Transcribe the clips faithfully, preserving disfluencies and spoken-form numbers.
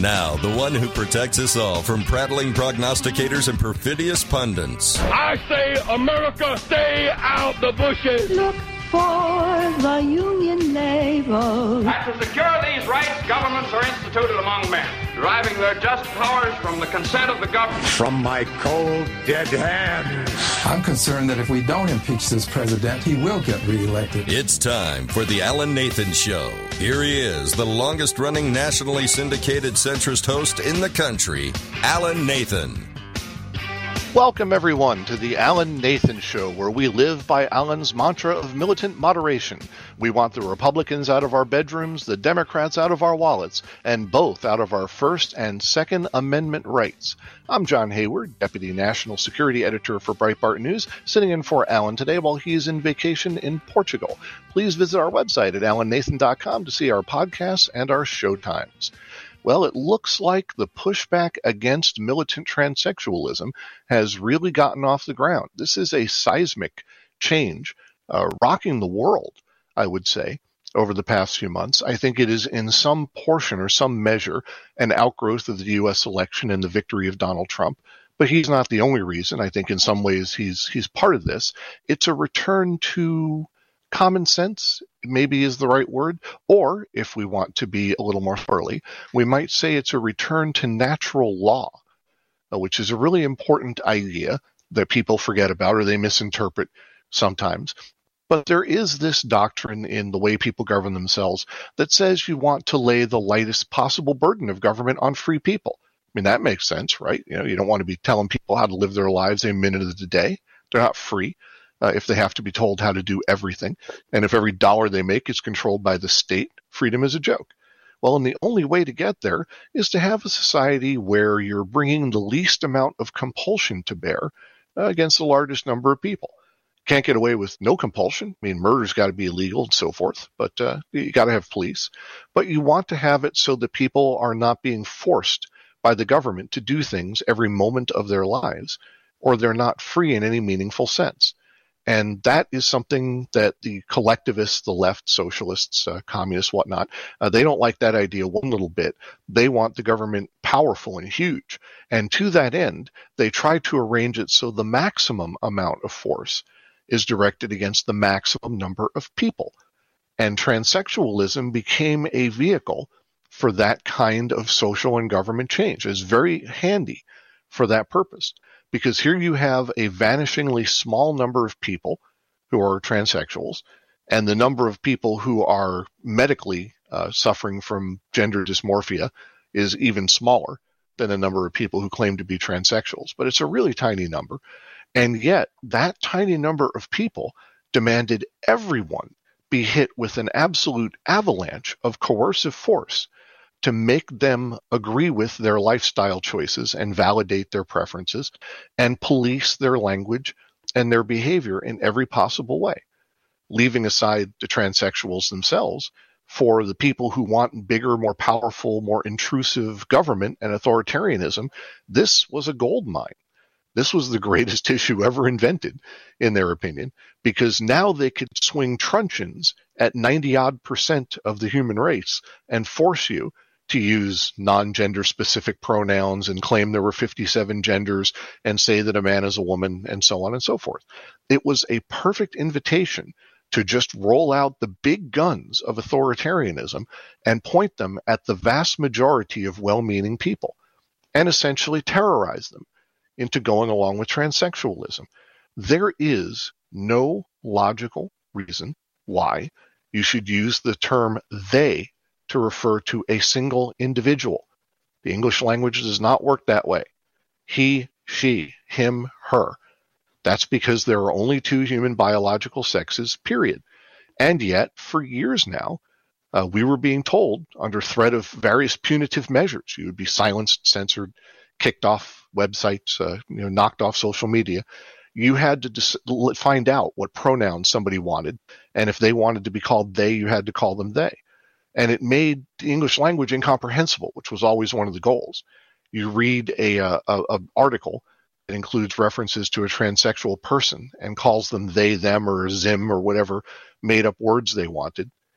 Now, the one who protects us all from prattling prognosticators and perfidious pundits. I say, America, stay out the bushes. Look for the Union naval. And to secure these rights, governments are instituted among men, deriving their just powers from the consent of the government. From my cold, dead hands. I'm concerned that if we don't impeach this president, he will get reelected. It's time for the Alan Nathan Show. Here he is, the longest-running nationally syndicated centrist host in the country, Alan Nathan. Welcome, everyone, to the Alan Nathan Show, where we live by Alan's mantra of militant moderation. We want the Republicans out of our bedrooms, the Democrats out of our wallets, and both out of our First and Second Amendment rights. I'm John Hayward, Deputy National Security Editor for Breitbart News, sitting in for Alan today while he's in vacation in Portugal. Please visit our website at alan nathan dot com to see our podcasts and our show times. Well, it looks like the pushback against militant transsexualism has really gotten off the ground. This is a seismic change, uh, rocking the world, I would say, over the past few months. I think it is in some portion or some measure an outgrowth of the U S election and the victory of Donald Trump. But he's not the only reason. I think in some ways he's he's part of this. It's a return to common sense, maybe is the right word, or if we want to be a little more thoroughly, we might say it's a return to natural law, which is a really important idea that people forget about or they misinterpret sometimes. But there is this doctrine in the way people govern themselves that says you want to lay the lightest possible burden of government on free people. I mean, that makes sense, right? You know, you don't want to be telling people how to live their lives a minute of the day. They're not free. Uh, if they have to be told how to do everything. And if every dollar they make is controlled by the state, freedom is a joke. Well, and the only way to get there is to have a society where you're bringing the least amount of compulsion to bear uh, against the largest number of people. Can't get away with no compulsion. I mean, murder's got to be illegal and so forth, but uh, you got to have police. But you want to have it so that people are not being forced by the government to do things every moment of their lives, or they're not free in any meaningful sense. And that is something that the collectivists, the left, socialists, uh, communists, whatnot, uh, they don't like that idea one little bit. They want the government powerful and huge. And to that end, they try to arrange it so the maximum amount of force is directed against the maximum number of people. And transsexualism became a vehicle for that kind of social and government change. It's very handy for that purpose. Because here you have a vanishingly small number of people who are transsexuals, and the number of people who are medically uh, suffering from gender dysmorphia is even smaller than the number of people who claim to be transsexuals. But it's a really tiny number. And yet, that tiny number of people demanded everyone be hit with an absolute avalanche of coercive force to make them agree with their lifestyle choices and validate their preferences and police their language and their behavior in every possible way, leaving aside the transsexuals themselves. For the people who want bigger, more powerful, more intrusive government and authoritarianism, this was a gold mine. This was the greatest issue ever invented, in their opinion, because now they could swing truncheons at ninety-odd percent of the human race and force you to use non-gender specific pronouns and claim there were fifty-seven genders and say that a man is a woman and so on and so forth. It was a perfect invitation to just roll out the big guns of authoritarianism and point them at the vast majority of well-meaning people and essentially terrorize them into going along with transsexualism. There is no logical reason why you should use the term they to refer to a single individual. The English language does not work that way. He, she, him, her. That's because there are only two human biological sexes, period. And yet, for years now, uh, we were being told, under threat of various punitive measures, you would be silenced, censored, kicked off websites, uh, you know, knocked off social media. You had to dis- find out what pronouns somebody wanted, and if they wanted to be called they, you had to call them they. And it made the English language incomprehensible, which was always one of the goals. You read a, a, a article that includes references to a transsexual person and calls them they, them, or zim, or whatever made-up words they wanted,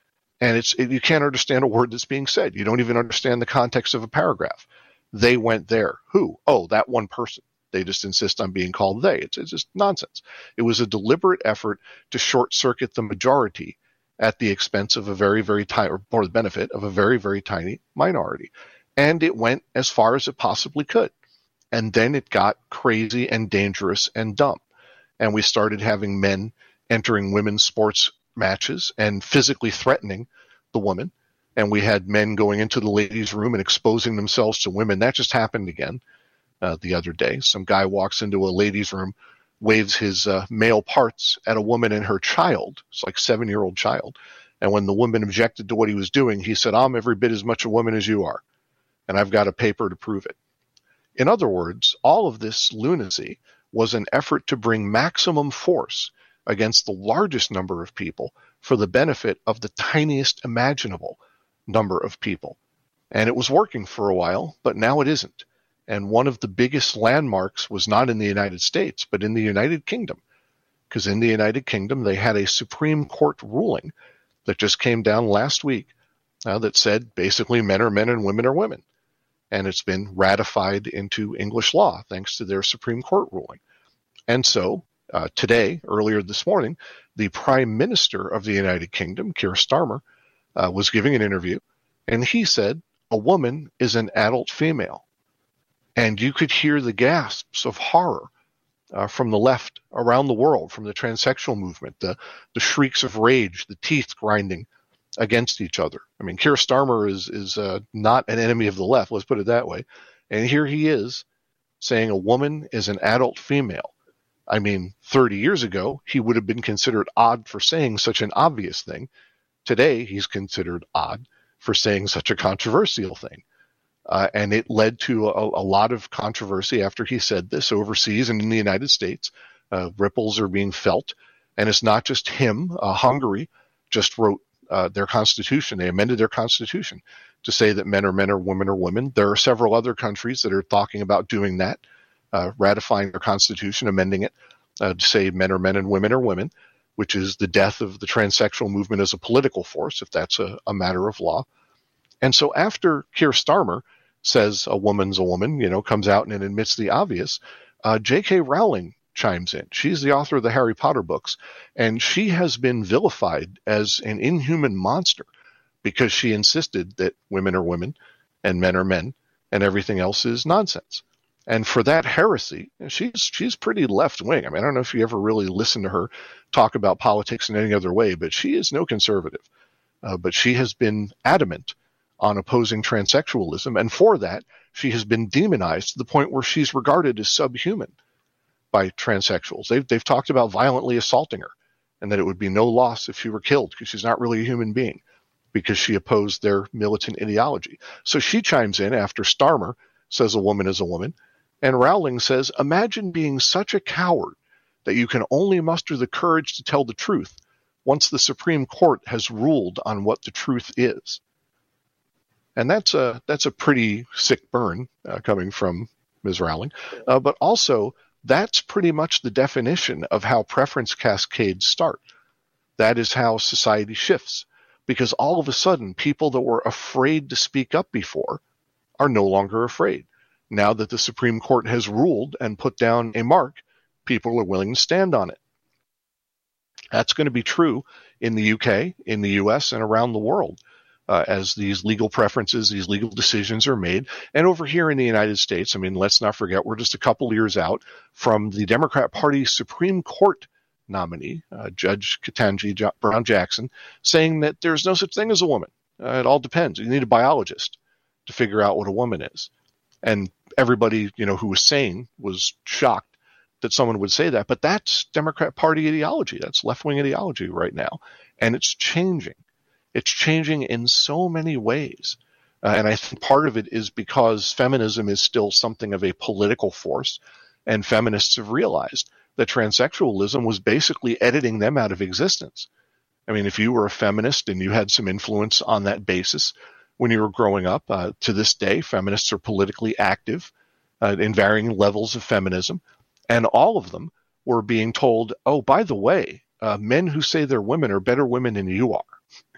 And it's it, you can't understand a word that's being said. You don't even understand the context of a paragraph. They went there. Who? Oh, that one person. They just insist on being called they. It's, it's just nonsense. It was a deliberate effort to short-circuit the majority at the expense of a very, very tiny, or for the benefit of a very, very tiny minority. And it went as far as it possibly could. And then it got crazy and dangerous and dumb. And we started having men entering women's sports matches and physically threatening the woman. And we had men going into the ladies' room and exposing themselves to women. That just happened again uh, the other day. Some guy walks into a ladies' room, waves his uh, male parts at a woman and her child. It's like a seven-year-old child. And when the woman objected to what he was doing, he said, I'm every bit as much a woman as you are, and I've got a paper to prove it. In other words, all of this lunacy was an effort to bring maximum force against the largest number of people for the benefit of the tiniest imaginable number of people. And it was working for a while, but now it isn't. And one of the biggest landmarks was not in the United States, but in the United Kingdom. Because in the United Kingdom, they had a Supreme Court ruling that just came down last week uh, that said basically men are men and women are women. And it's been ratified into English law thanks to their Supreme Court ruling. And so uh, today, earlier this morning, the Prime Minister of the United Kingdom, Keir Starmer, uh, was giving an interview, and he said, a woman is an adult female. And you could hear the gasps of horror uh, from the left around the world, from the transsexual movement, the, the shrieks of rage, the teeth grinding against each other. I mean, Keir Starmer is is uh, not an enemy of the left, let's put it that way. And here he is saying a woman is an adult female. I mean, thirty years ago, he would have been considered odd for saying such an obvious thing. Today, he's considered odd for saying such a controversial thing. Uh, and it led to a, a lot of controversy after he said this overseas and in the United States. Uh, ripples are being felt. And it's not just him. Uh, Hungary just wrote uh, their constitution. They amended their constitution to say that men are men or women are women. There are several other countries that are talking about doing that, uh, ratifying their constitution, amending it uh, to say men are men and women are women, which is the death of the transsexual movement as a political force, if that's a, a matter of law. And so after Keir Starmer says a woman's a woman, you know, comes out and admits the obvious, uh, J K Rowling chimes in. She's the author of the Harry Potter books, and she has been vilified as an inhuman monster because she insisted that women are women and men are men and everything else is nonsense. And for that heresy, she's she's pretty left-wing. I mean, I don't know if you ever really listen to her talk about politics in any other way, but she is no conservative. Uh, but she has been adamant on opposing transsexualism, and for that, she has been demonized to the point where she's regarded as subhuman by transsexuals. They've, they've talked about violently assaulting her, and that it would be no loss if she were killed because she's not really a human being, because she opposed their militant ideology. So she chimes in after Starmer says a woman is a woman, and Rowling says, imagine being such a coward that you can only muster the courage to tell the truth once the Supreme Court has ruled on what the truth is. And that's a that's a pretty sick burn uh, coming from Miz Rowling. Uh, but also, that's pretty much the definition of how preference cascades start. That is how society shifts. Because all of a sudden, people that were afraid to speak up before are no longer afraid. Now that the Supreme Court has ruled and put down a mark, people are willing to stand on it. That's going to be true in the U K, in the U S, and around the world. Uh, as these legal preferences, these legal decisions are made. And over here in the United States, I mean, let's not forget, we're just a couple years out from the Democrat Party Supreme Court nominee, uh, Judge Ketanji jo- Brown Jackson, saying that there's no such thing as a woman. Uh, it all depends. You need a biologist to figure out what a woman is. And everybody, you know, who was sane was shocked that someone would say that. But that's Democrat Party ideology. That's left-wing ideology right now. And it's changing. It's changing in so many ways. Uh, and I think part of it is because feminism is still something of a political force, and feminists have realized that transsexualism was basically editing them out of existence. I mean, if you were a feminist and you had some influence on that basis when you were growing up, uh, to this day, feminists are politically active uh, in varying levels of feminism, and all of them were being told, oh, by the way, uh, men who say they're women are better women than you are.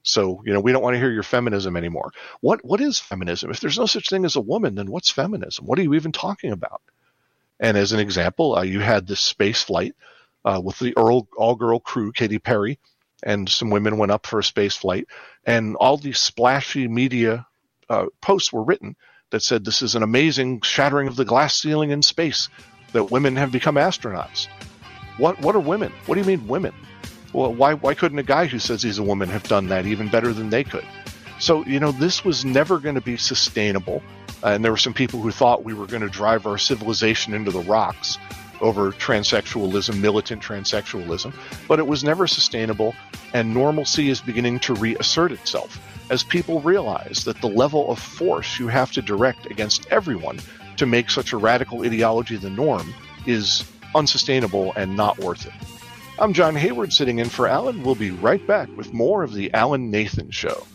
So, you know, we don't want to hear your feminism anymore. What What is feminism? If there's no such thing as a woman, then what's feminism? What are you even talking about? And as an example, uh, you had this space flight uh, with the Earl, all-girl crew, Katy Perry, and some women went up for a space flight. And all these splashy media uh, posts were written that said this is an amazing shattering of the glass ceiling in space, that women have become astronauts. What What are women? What do you mean women? Well, why why couldn't a guy who says he's a woman have done that even better than they could? So, you know, this was never going to be sustainable. Uh, and there were some people who thought we were going to drive our civilization into the rocks over transsexualism, militant transsexualism. But it was never sustainable, and normalcy is beginning to reassert itself as people realize that the level of force you have to direct against everyone to make such a radical ideology the norm is unsustainable and not worth it. I'm John Hayward, sitting in for Alan. We'll be right back with more of the Alan Nathan Show.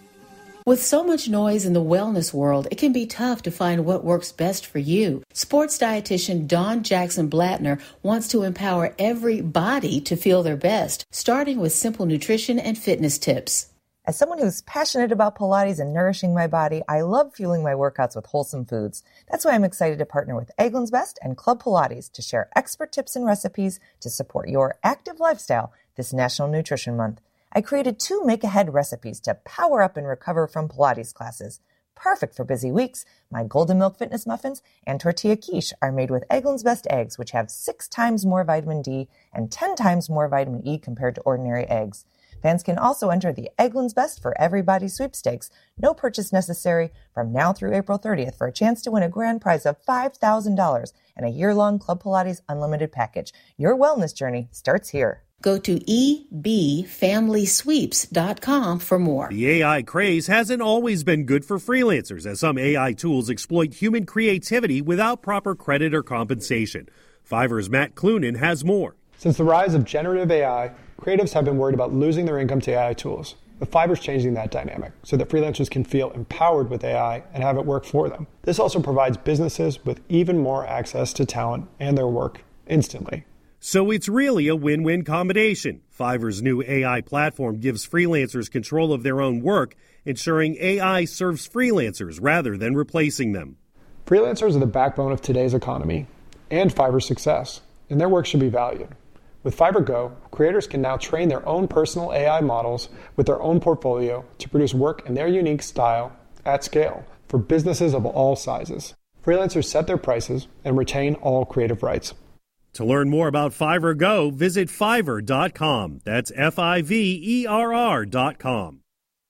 With so much noise in the wellness world, it can be tough to find what works best for you. Sports dietitian Dawn Jackson Blattner wants to empower every body to feel their best, starting with simple nutrition and fitness tips. As someone who's passionate about Pilates and nourishing my body, I love fueling my workouts with wholesome foods. That's why I'm excited to partner with Eggland's Best and Club Pilates to share expert tips and recipes to support your active lifestyle this National Nutrition Month. I created two make-ahead recipes to power up and recover from Pilates classes. Perfect for busy weeks, my Golden Milk Fitness Muffins and Tortilla Quiche are made with Eggland's Best eggs, which have six times more vitamin D and ten times more vitamin E compared to ordinary eggs. Fans can also enter the Eggland's Best for Everybody sweepstakes. No purchase necessary from now through April thirtieth for a chance to win a grand prize of five thousand dollars and a year-long Club Pilates Unlimited package. Your wellness journey starts here. Go to e b family sweeps dot com for more. The A I craze hasn't always been good for freelancers, as some A I tools exploit human creativity without proper credit or compensation. Fiverr's Matt Clunan has more. Since the rise of generative A I, creatives have been worried about losing their income to A I tools. But Fiverr's changing that dynamic so that freelancers can feel empowered with A I and have it work for them. This also provides businesses with even more access to talent and their work instantly. So it's really a win-win combination. Fiverr's new A I platform gives freelancers control of their own work, ensuring A I serves freelancers rather than replacing them. Freelancers are the backbone of today's economy and Fiverr's success, and their work should be valued. With Fiverr Go, creators can now train their own personal A I models with their own portfolio to produce work in their unique style at scale for businesses of all sizes. Freelancers set their prices and retain all creative rights. To learn more about Fiverr Go, visit fiverr dot com. That's F I V E R R dot com.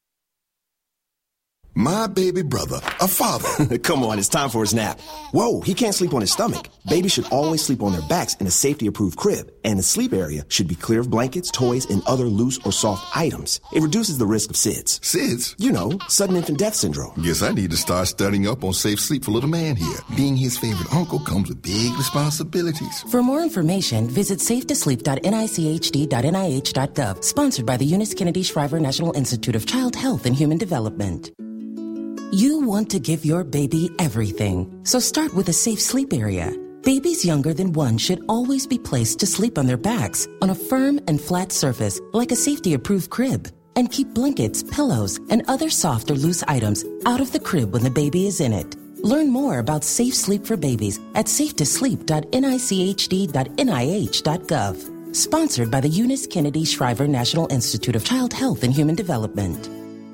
My baby brother, a father. Come on, it's time for his nap. Whoa, he can't sleep on his stomach. Babies should always sleep on their backs in a safety-approved crib, and the sleep area should be clear of blankets, toys, and other loose or soft items. It reduces the risk of S I D S. S I D S? You know, sudden infant death syndrome. Guess I need to start studying up on safe sleep for little man here. Being his favorite uncle comes with big responsibilities. For more information, visit safe to sleep dot N I C H D dot N I H dot gov, sponsored by the Eunice Kennedy Shriver National Institute of Child Health and Human Development. You want to give your baby everything, so start with a safe sleep area. Babies younger than one should always be placed to sleep on their backs on a firm and flat surface like a safety-approved crib. And keep blankets, pillows, and other soft or loose items out of the crib when the baby is in it. Learn more about safe sleep for babies at safe to sleep dot N I C H D dot N I H dot gov. Sponsored by the Eunice Kennedy Shriver National Institute of Child Health and Human Development.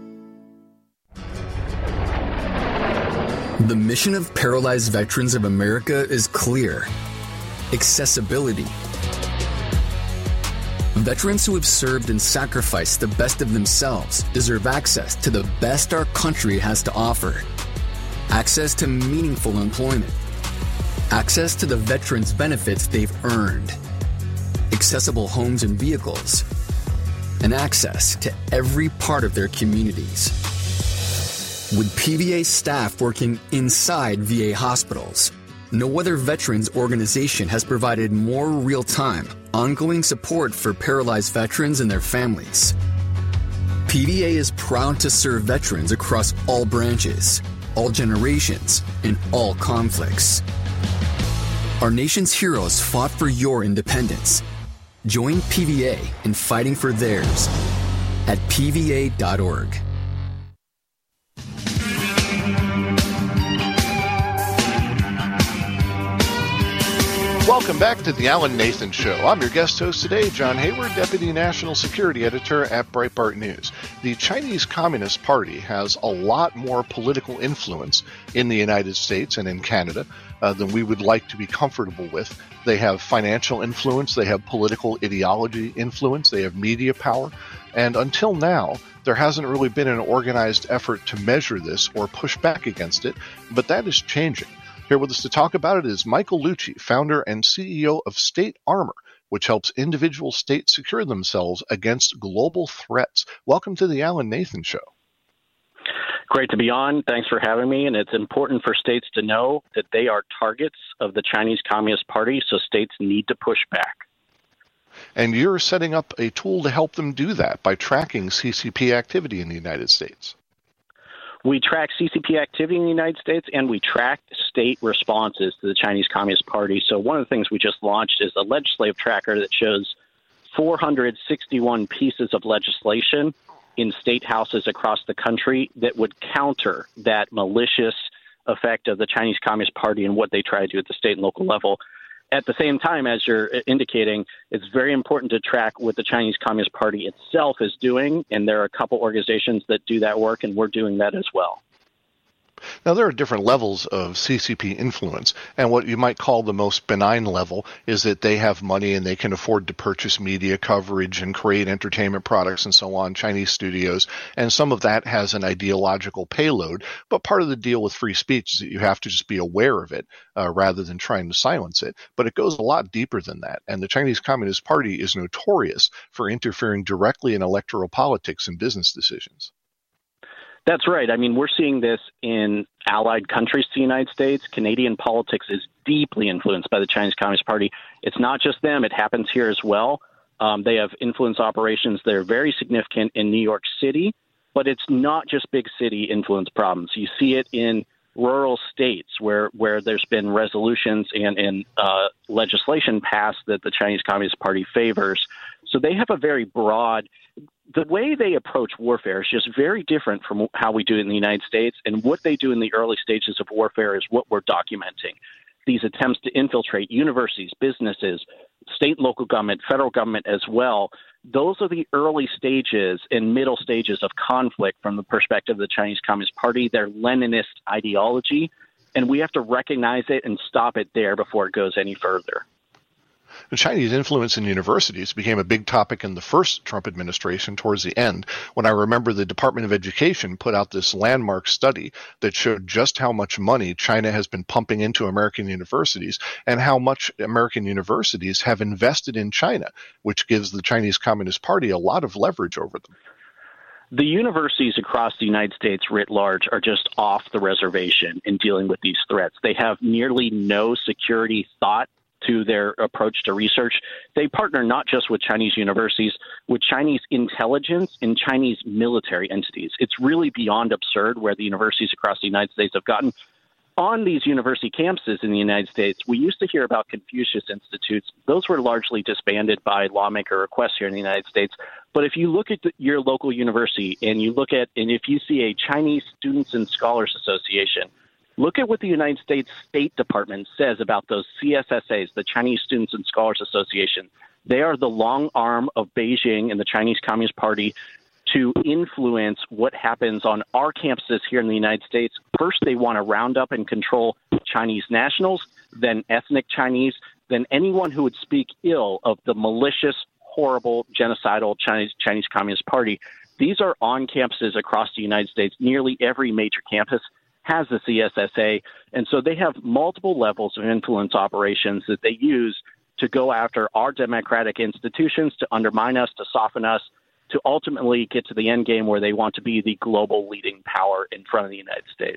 The mission of Paralyzed Veterans of America is clear: accessibility. Veterans who have served and sacrificed the best of themselves deserve access to the best our country has to offer. Access to meaningful employment. Access to the veterans' benefits they've earned. Accessible homes and vehicles. And access to every part of their communities. With P V A staff working inside V A hospitals, no other veterans organization has provided more real-time, ongoing support for paralyzed veterans and their families. P V A is proud to serve veterans across all branches, all generations, and all conflicts. Our nation's heroes fought for your independence. Join P V A in fighting for theirs. at p v a dot org. Welcome back to the Alan Nathan Show. I'm your guest host today, John Hayward, Deputy National Security Editor at Breitbart News. The Chinese Communist Party has a lot more political influence in the United States and in Canada uh, than we would like to be comfortable with. They have financial influence, they have political ideology influence, they have media power, and until now, there hasn't really been an organized effort to measure this or push back against it, but that is changing. Here with us to talk about it is Michael Lucci, founder and C E O of State Armor, which helps individual states secure themselves against global threats. Welcome to the Alan Nathan Show. Great to be on. Thanks for having me. And it's important for states to know that they are targets of the Chinese Communist Party, so states need to push back. And you're setting up a tool to help them do that by tracking C C P activity in the United States. We track C C P activity in the United States, and we track state responses to the Chinese Communist Party. So one of the things we just launched is a legislative tracker that shows four hundred sixty-one pieces of legislation in state houses across the country that would counter that malicious effect of the Chinese Communist Party and what they try to do at the state and local level. At the same time, as you're indicating, it's very important to track what the Chinese Communist Party itself is doing, and there are a couple organizations that do that work, and we're doing that as well. Now, there are different levels of C C P influence, and what you might call the most benign level is that they have money and they can afford to purchase media coverage and create entertainment products and so on, Chinese studios, and some of that has an ideological payload, but part of the deal with free speech is that you have to just be aware of it uh, rather than trying to silence it. But it goes a lot deeper than that, and the Chinese Communist Party is notorious for interfering directly in electoral politics and business decisions. That's right. I mean, we're seeing this in allied countries to the United States. Canadian politics is deeply influenced by the Chinese Communist Party. It's not just them. It happens here as well. Um, they have influence operations that are very significant in New York City, but it's not just big city influence problems. You see it in rural states where, where there's been resolutions and, and uh, legislation passed that the Chinese Communist Party favors. So they have a very broad – the way they approach warfare is just very different from how we do it in the United States, and what they do in the early stages of warfare is what we're documenting. These attempts to infiltrate universities, businesses, state and local government, federal government as well, those are the early stages and middle stages of conflict from the perspective of the Chinese Communist Party, their Leninist ideology, and we have to recognize it and stop it there before it goes any further. The Chinese influence in universities became a big topic in the first Trump administration towards the end, when I remember the Department of Education put out this landmark study that showed just how much money China has been pumping into American universities and how much American universities have invested in China, which gives the Chinese Communist Party a lot of leverage over them. The universities across the United States writ large are just off the reservation in dealing with these threats. They have nearly no security thought to their approach to research. They partner not just with Chinese universities, with Chinese intelligence and Chinese military entities. It's really beyond absurd where the universities across the United States have gotten. On these university campuses in the United States, we used to hear about Confucius Institutes. Those were largely disbanded by lawmaker requests here in the United States. But if you look at the, your local university and you look at, and if you see a Chinese Students and Scholars Association, look at what the United States State Department says about those C S S As, the Chinese Students and Scholars Association. They are the long arm of Beijing and the Chinese Communist Party to influence what happens on our campuses here in the United States. First, they want to round up and control Chinese nationals, then ethnic Chinese, then anyone who would speak ill of the malicious, horrible, genocidal Chinese, Chinese Communist Party. These are on campuses across the United States. Nearly every major campus has a C S S A, and so they have multiple levels of influence operations that they use to go after our democratic institutions, to undermine us, to soften us, to ultimately get to the end game where they want to be the global leading power in front of the United States.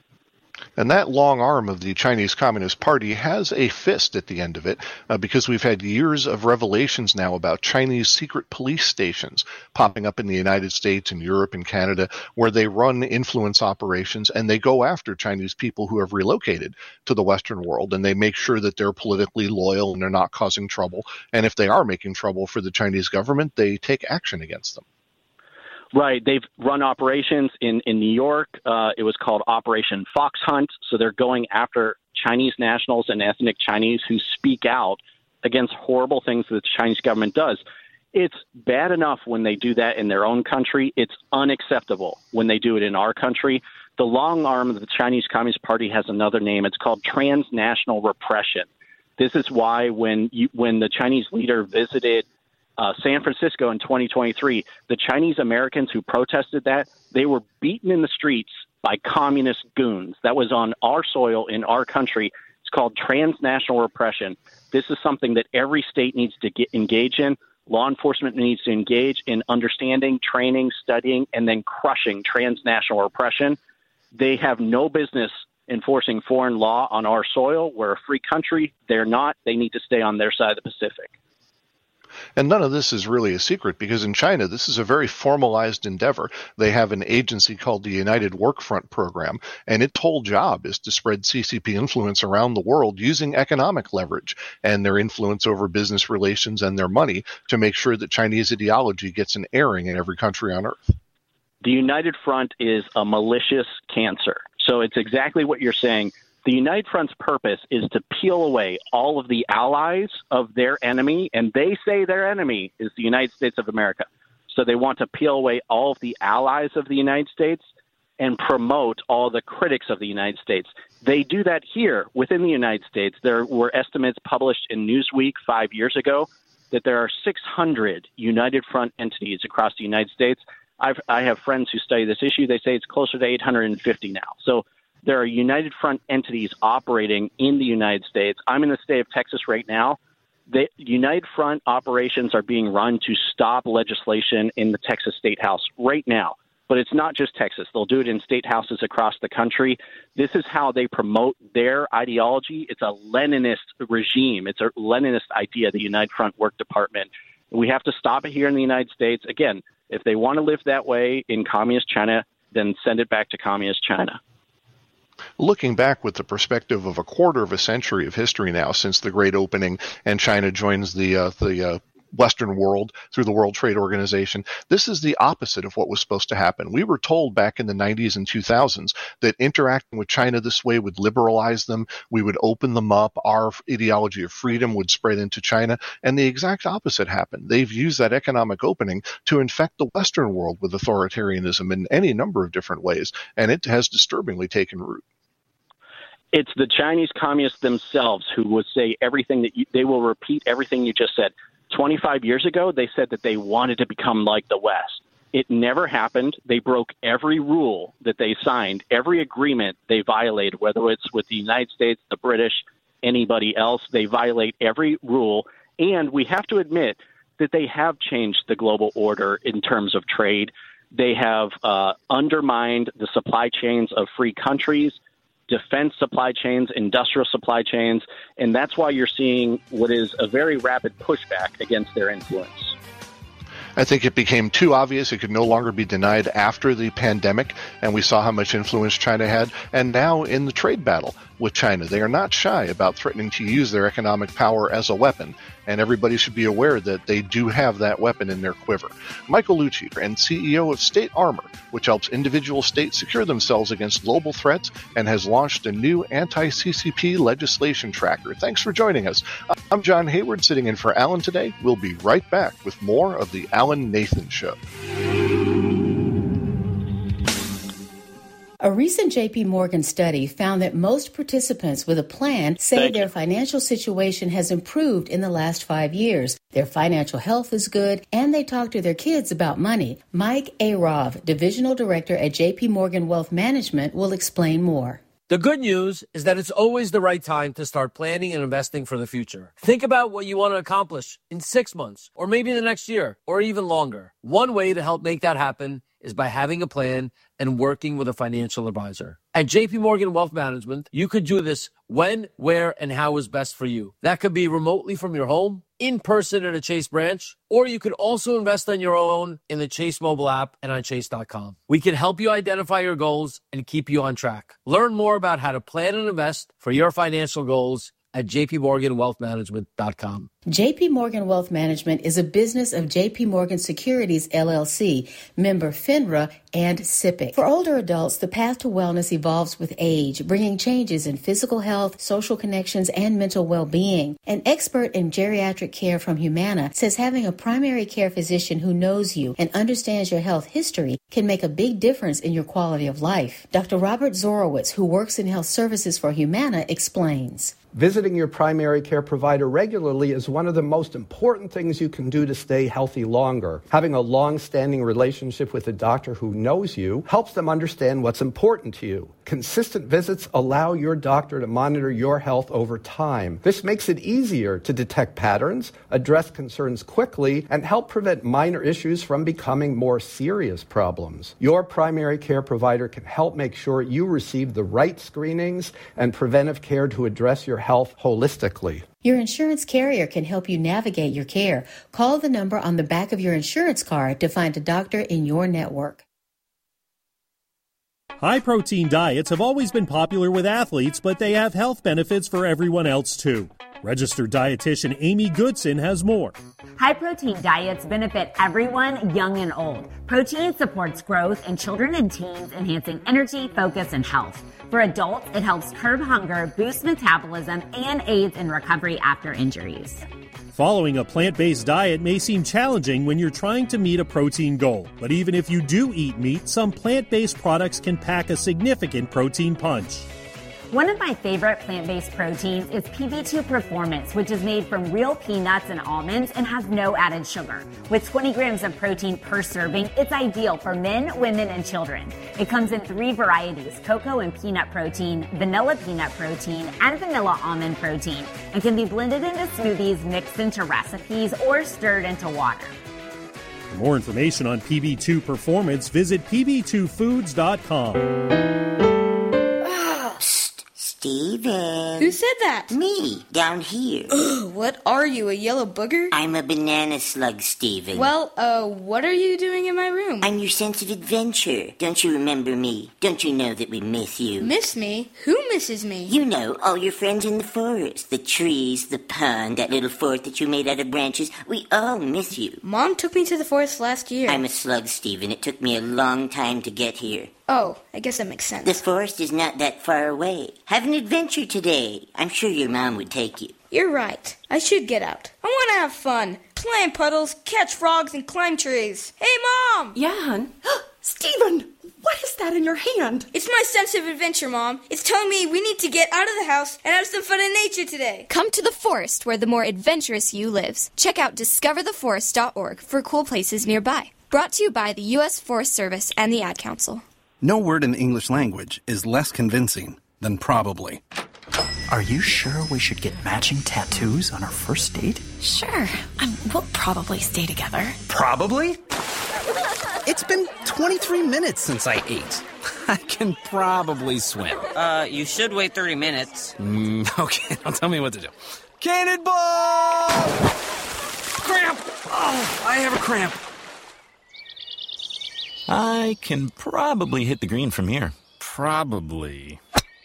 And that long arm of the Chinese Communist Party has a fist at the end of it, uh, because we've had years of revelations now about Chinese secret police stations popping up in the United States and Europe and Canada, where they run influence operations and they go after Chinese people who have relocated to the Western world, and they make sure that they're politically loyal and they're not causing trouble. And if they are making trouble for the Chinese government, they take action against them. Right. They've run operations in, in New York. Uh, it was called Operation Fox Hunt. So they're going after Chinese nationals and ethnic Chinese who speak out against horrible things that the Chinese government does. It's bad enough when they do that in their own country. It's unacceptable when they do it in our country. The long arm of the Chinese Communist Party has another name. It's called transnational repression. This is why when you, when the Chinese leader visited uh, San Francisco in twenty twenty-three, the Chinese Americans who protested that, they were beaten in the streets by communist goons. That was on our soil in our country. It's called transnational repression. This is something that every state needs to get, engage in. Law enforcement needs to engage in understanding, training, studying, and then crushing transnational repression. They have no business enforcing foreign law on our soil. We're a free country. They're not. They need to stay on their side of the Pacific. And none of this is really a secret because in China, this is a very formalized endeavor. They have an agency called the United Workfront Program, and its whole job is to spread C C P influence around the world using economic leverage and their influence over business relations and their money to make sure that Chinese ideology gets an airing in every country on earth. The United Front is a malicious cancer. So it's exactly what you're saying. The United Front's purpose is to peel away all of the allies of their enemy, and they say their enemy is the United States of America. So they want to peel away all of the allies of the United States and promote all the critics of the United States. They do that here within the United States. There were estimates published in Newsweek five years ago that there are six hundred United Front entities across the United States. I've, I have friends who study this issue. They say it's closer to eight hundred fifty now. So there are United Front entities operating in the United States. I'm in the state of Texas right now. The United Front operations are being run to stop legislation in the Texas State House right now. But it's not just Texas. They'll do it in state houses across the country. This is how they promote their ideology. It's a Leninist regime. It's a Leninist idea, the United Front Work Department. We have to stop it here in the United States. Again, if they want to live that way in communist China, then send it back to communist China. Looking back with the perspective of a quarter of a century of history now since the Great Opening and China joins the uh, the uh, Western world through the World Trade Organization, this is the opposite of what was supposed to happen. We were told back in the nineties and two thousands that interacting with China this way would liberalize them, we would open them up, our ideology of freedom would spread into China, and the exact opposite happened. They've used that economic opening to infect the Western world with authoritarianism in any number of different ways, and it has disturbingly taken root. It's the Chinese communists themselves who would say everything that you, they will repeat everything you just said. twenty-five years ago, they said that they wanted to become like the West. It never happened. They broke every rule that they signed, every agreement they violated, whether it's with the United States, the British, anybody else. They violate every rule. And we have to admit that they have changed the global order in terms of trade. They have uh, undermined the supply chains of free countries, defense supply chains, industrial supply chains, and that's why you're seeing what is a very rapid pushback against their influence. I think it became too obvious. It could no longer be denied after the pandemic, and we saw how much influence China had. And now in the trade battle with China, they are not shy about threatening to use their economic power as a weapon, and everybody should be aware that they do have that weapon in their quiver. Michael Lucci, and C E O of State Armor, which helps individual states secure themselves against global threats and has launched a new anti-C C P legislation tracker. Thanks for joining us. I'm John Hayward, sitting in for Alan today. We'll be right back with more of the Alan Nathan Show. A recent J P Morgan study found that most participants with a plan say Thank their you. financial situation has improved in the last five years. Their financial health is good, and they talk to their kids about money. Mike Arov, Divisional Director at J P Morgan Wealth Management, will explain more. The good news is that it's always the right time to start planning and investing for the future. Think about what you want to accomplish in six months, or maybe the next year, or even longer. One way to help make that happen is by having a plan and working with a financial advisor. At J P Morgan Wealth Management, you could do this when, where, and how is best for you. That could be remotely from your home, in person at a Chase branch, or you could also invest on your own in the Chase mobile app and on chase dot com. We can help you identify your goals and keep you on track. Learn more about how to plan and invest for your financial goals at j p morgan wealth management dot com. J P Morgan Wealth Management is a business of J P Morgan Securities, L L C, member FINRA, and SIPC. For older adults, the path to wellness evolves with age, bringing changes in physical health, social connections, and mental well-being. An expert in geriatric care from Humana says having a primary care physician who knows you and understands your health history can make a big difference in your quality of life. Doctor Robert Zorowitz, who works in health services for Humana, explains. Visiting your primary care provider regularly is one of the most important things you can do to stay healthy longer. Having a long-standing relationship with a doctor who knows you helps them understand what's important to you. Consistent visits allow your doctor to monitor your health over time. This makes it easier to detect patterns, address concerns quickly, and help prevent minor issues from becoming more serious problems. Your primary care provider can help make sure you receive the right screenings and preventive care to address your health holistically. Your insurance carrier can help you navigate your care. Call the number on the back of your insurance card to find a doctor in your network. High-protein diets have always been popular with athletes, but they have health benefits for everyone else, too. Registered dietitian Amy Goodson has more. High-protein diets benefit everyone, young and old. Protein supports growth in children and teens, enhancing energy, focus, and health. For adults, it helps curb hunger, boost metabolism, and aids in recovery after injuries. Following a plant-based diet may seem challenging when you're trying to meet a protein goal. But even if you do eat meat, some plant-based products can pack a significant protein punch. One of my favorite plant-based proteins is P B two Performance, which is made from real peanuts and almonds and has no added sugar. With twenty grams of protein per serving, it's ideal for men, women, and children. It comes in three varieties: cocoa and peanut protein, vanilla peanut protein, and vanilla almond protein, and can be blended into smoothies, mixed into recipes, or stirred into water. For more information on P B two Performance, visit p b two foods dot com. Steven. Who said that? Me, down here. Ugh, what are you, a yellow booger? I'm a banana slug, Steven. Well, uh, what are you doing in my room? I'm your sense of adventure. Don't you remember me? Don't you know that we miss you? Miss me? Who misses me? You know, all your friends in the forest. The trees, the pond, that little fort that you made out of branches. We all miss you. Mom took me to the forest last year. I'm a slug, Steven. It took me a long time to get here. Oh, I guess that makes sense. The forest is not that far away. Have an adventure today. I'm sure your mom would take you. You're right. I should get out. I want to have fun. Play in puddles, catch frogs, and climb trees. Hey, Mom! Yeah, hon? Steven, what is that in your hand? It's my sense of adventure, Mom. It's telling me we need to get out of the house and have some fun in nature today. Come to the forest where the more adventurous you lives. Check out discover the forest dot org for cool places nearby. Brought to you by the U S Forest Service and the Ad Council. No word in the English language is less convincing than probably. Are you sure we should get matching tattoos on our first date? Sure. Um, we'll probably stay together. Probably? It's been twenty-three minutes since I ate. I can probably swim. Uh, you should wait thirty minutes. Mm, okay, now tell me what to do. Cannonball! Cramp! Oh, I have a cramp. I can probably hit the green from here. Probably.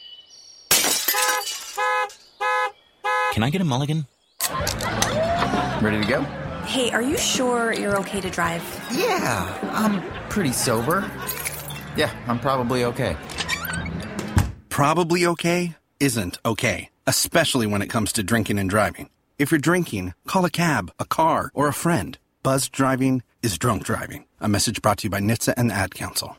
Can I get a mulligan? Ready to go? Hey, are you sure you're okay to drive? Yeah, I'm pretty sober. Yeah, I'm probably okay. Probably okay isn't okay, especially when it comes to drinking and driving. If you're drinking, call a cab, a car, or a friend. Buzzed driving is drunk driving. A message brought to you by N H T S A and the Ad Council.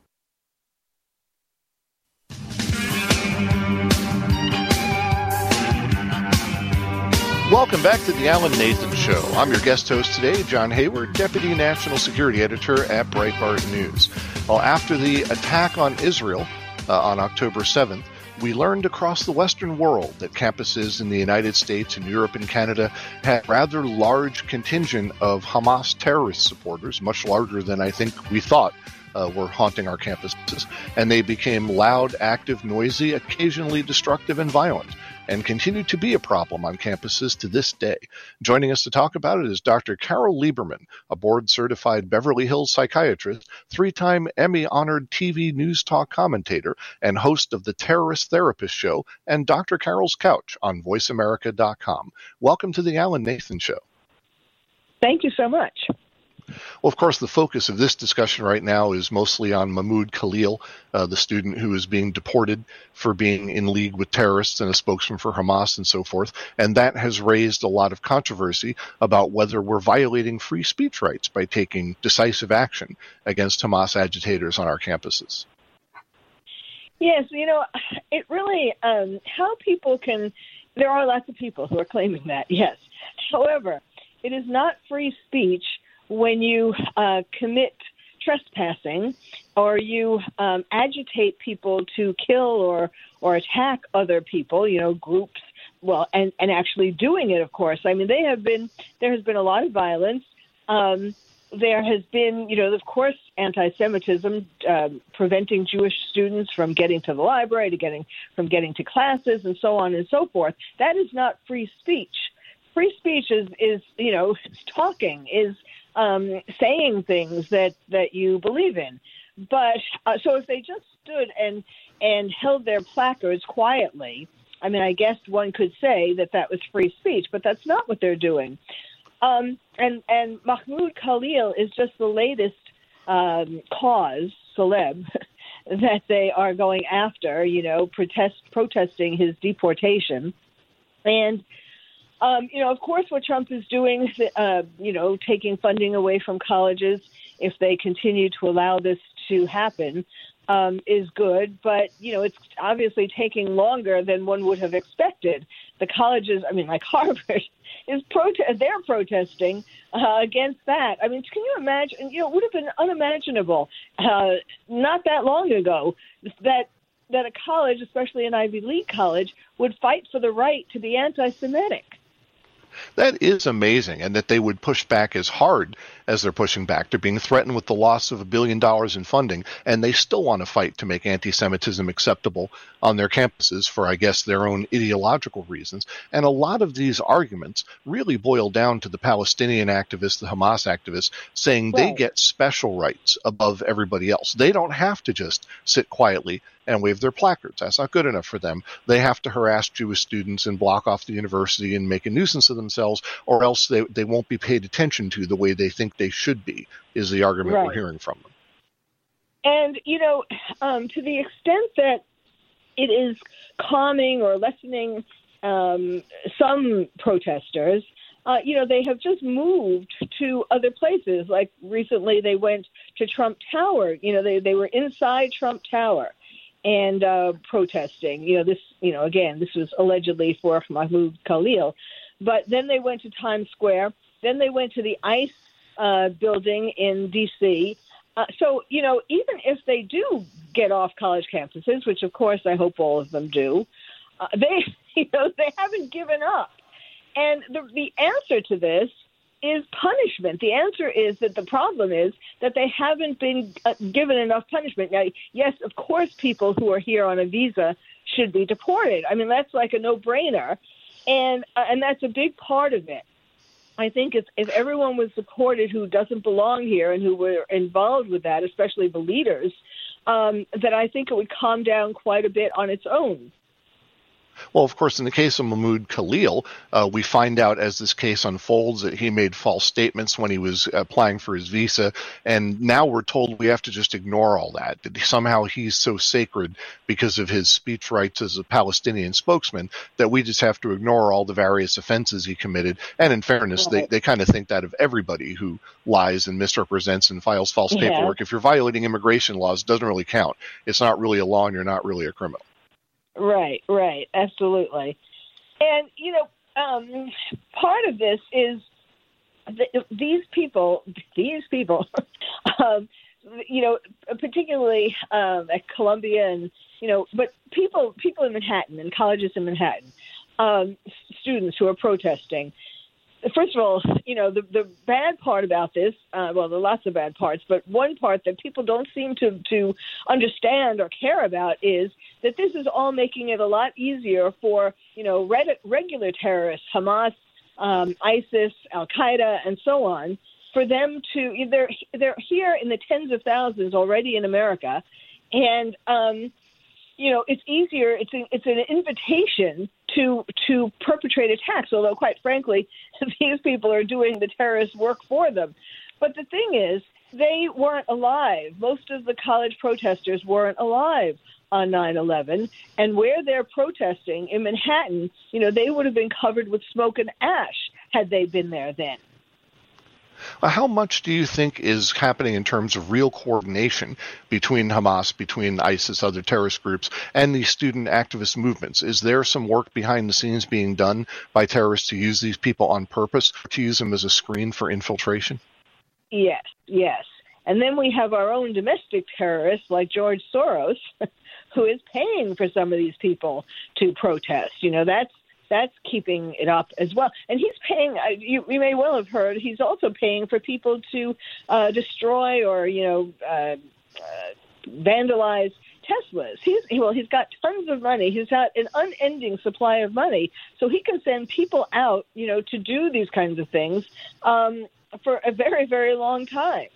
Welcome back to the Alan Nathan Show. I'm your guest host today, John Hayward, Deputy National Security Editor at Breitbart News. Well, after the attack on Israel uh, on October seventh, we learned across the Western world that campuses in the United States and Europe and Canada had a rather large contingent of Hamas terrorist supporters, much larger than I think we thought uh, were haunting our campuses. And they became loud, active, noisy, occasionally destructive and violent, and continue to be a problem on campuses to this day. Joining us to talk about it is Doctor Carol Lieberman, a board-certified Beverly Hills psychiatrist, three-time Emmy-honored T V news talk commentator, and host of the Terrorist Therapist Show and Doctor Carol's Couch on voice america dot com. Welcome to the Alan Nathan Show. Thank you so much. Well, of course, the focus of this discussion right now is mostly on Mahmoud Khalil, uh, the student who is being deported for being in league with terrorists and a spokesman for Hamas and so forth. And that has raised a lot of controversy about whether we're violating free speech rights by taking decisive action against Hamas agitators on our campuses. Yes, you know, it really, um, how people can, there are lots of people who are claiming that, yes. However, it is not free speech when you uh, commit trespassing or you um, agitate people to kill or or attack other people, you know, groups, well, and, and actually doing it, of course. I mean, they have been, there has been a lot of violence. Um, there has been, you know, of course, anti-Semitism, uh, preventing Jewish students from getting to the library, to getting from getting to classes, and so on and so forth. That is not free speech. Free speech is, is you know, talking, is Um, saying things that, that you believe in. But uh, so if they just stood and and held their placards quietly, I mean, I guess one could say that that was free speech, but that's not what they're doing. Um, and, and Mahmoud Khalil is just the latest um, cause, celeb, that they are going after, you know, protest protesting his deportation. And Um, you know, of course, what Trump is doing, uh, you know, taking funding away from colleges if they continue to allow this to happen um, is good. But, you know, it's obviously taking longer than one would have expected. The colleges, I mean, like Harvard, is prote- they're protesting uh, against that. I mean, can you imagine? You know, it would have been unimaginable uh, not that long ago that that a college, especially an Ivy League college, would fight for the right to be anti-Semitic. That is amazing, and that they would push back as hard as they're pushing back. They're being threatened with the loss of a billion dollars in funding, and they still want to fight to make anti-Semitism acceptable on their campuses for, I guess, their own ideological reasons. And a lot of these arguments really boil down to the Palestinian activists, the Hamas activists, saying Right. they get special rights above everybody else. They don't have to just sit quietly and wave their placards. That's not good enough for them. They have to harass Jewish students and block off the university and make a nuisance of themselves, or else they, they won't be paid attention to the way they think they should be, is the argument Right. we're hearing from them. And, you know, um, to the extent that it is calming or lessening um, some protesters, uh, you know, they have just moved to other places. Like recently they went to Trump Tower. You know, they, they were inside Trump Tower and uh, protesting. You know, this, you know, again, this was allegedly for Mahmoud Khalil. But then they went to Times Square. Then they went to the ICE uh, building in D C Uh, so, you know, even if they do get off college campuses, which, of course, I hope all of them do, uh, they, you know, they haven't given up. And the, the answer to this is punishment. The answer is that the problem is that they haven't been uh, given enough punishment. Now, yes, of course, people who are here on a visa should be deported. I mean, that's like a no-brainer, and uh, and that's a big part of it. I think if, if everyone was deported who doesn't belong here and who were involved with that, especially the leaders, um, that I think it would calm down quite a bit on its own. Well, of course, in the case of Mahmoud Khalil, uh, we find out as this case unfolds that he made false statements when he was applying for his visa, and now we're told we have to just ignore all that, that somehow he's so sacred because of his speech rights as a Palestinian spokesman that we just have to ignore all the various offenses he committed. And in fairness, Right. they, they kind of think that of everybody who lies and misrepresents and files false Yeah. paperwork. If you're violating immigration laws, it doesn't really count. It's not really a law and you're not really a criminal. Right, right, absolutely. And, you know, um, part of this is that these people, these people, um, you know, particularly um, at Columbia and, you know, but people, people in Manhattan and colleges in Manhattan, um, students who are protesting. First of all, you know, the, the bad part about this, uh, well, there are lots of bad parts, but one part that people don't seem to, to understand or care about is that this is all making it a lot easier for, you know, red, regular terrorists, Hamas, um, ISIS, Al-Qaeda, and so on, for them to, they're, they're here in the tens of thousands already in America, and um, you know, it's easier. It's a, it's an invitation to to perpetrate attacks. Although, quite frankly, these people are doing the terrorist work for them. But the thing is, they weren't alive. Most of the college protesters weren't alive on nine eleven. And where they're protesting in Manhattan, you know, they would have been covered with smoke and ash had they been there then. How much do you think is happening in terms of real coordination between Hamas, between ISIS, other terrorist groups, and these student activist movements? Is there some work behind the scenes being done by terrorists to use these people on purpose, to use them as a screen for infiltration? Yes, yes. And then we have our own domestic terrorists like George Soros, who is paying for some of these people to protest. You know, that's That's keeping it up as well. And he's paying, you, you may well have heard, he's also paying for people to uh, destroy or, you know, uh, uh, vandalize Teslas. He's, well, he's got tons of money. He's got an unending supply of money. So he can send people out, you know, to do these kinds of things um, for a very, very long time.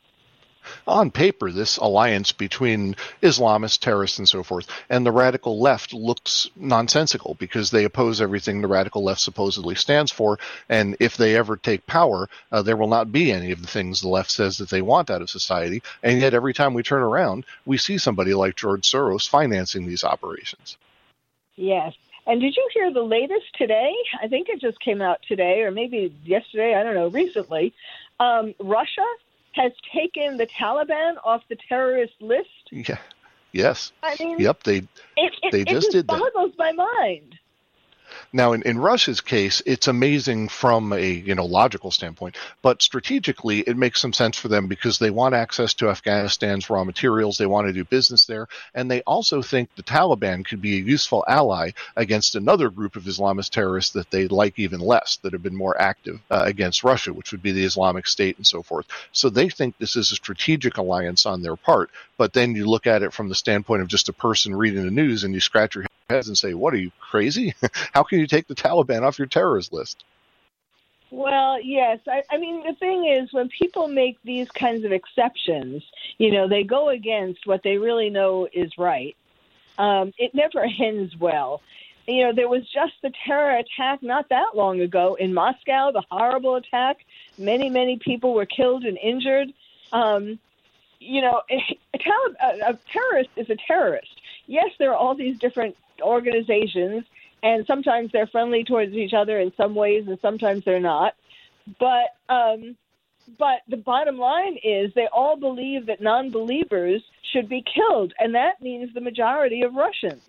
On paper, this alliance between Islamists, terrorists, and so forth, and the radical left looks nonsensical because they oppose everything the radical left supposedly stands for, and if they ever take power, uh, there will not be any of the things the left says that they want out of society, and yet every time we turn around, we see somebody like George Soros financing these operations. Yes. And did you hear the latest today? I think it just came out today, or maybe yesterday, I don't know, recently. Um, Russia has taken the Taliban off the terrorist list. Yeah. Yes. I mean, yep. They it, it, they it just, just did that. boggles my mind. Now, in, in Russia's case, it's amazing from a you know logical standpoint, but strategically, it makes some sense for them because they want access to Afghanistan's raw materials. They want to do business there, and they also think the Taliban could be a useful ally against another group of Islamist terrorists that they like even less, that have been more active uh, against Russia, which would be the Islamic State and so forth. So they think this is a strategic alliance on their part, but then you look at it from the standpoint of just a person reading the news and you scratch your heads and say, what, are you crazy? How can you take the Taliban off your terrorist list? Well, yes. I, I mean, the thing is, when people make these kinds of exceptions, you know, they go against what they really know is right. Um, it never ends well. You know, there was just the terror attack not that long ago in Moscow, the horrible attack. Many, many people were killed and injured. Um, you know, a, a, a terrorist is a terrorist. Yes, there are all these different organizations, and sometimes they're friendly towards each other in some ways, and sometimes they're not. But um, but the bottom line is they all believe that non-believers should be killed, and that means the majority of Russians.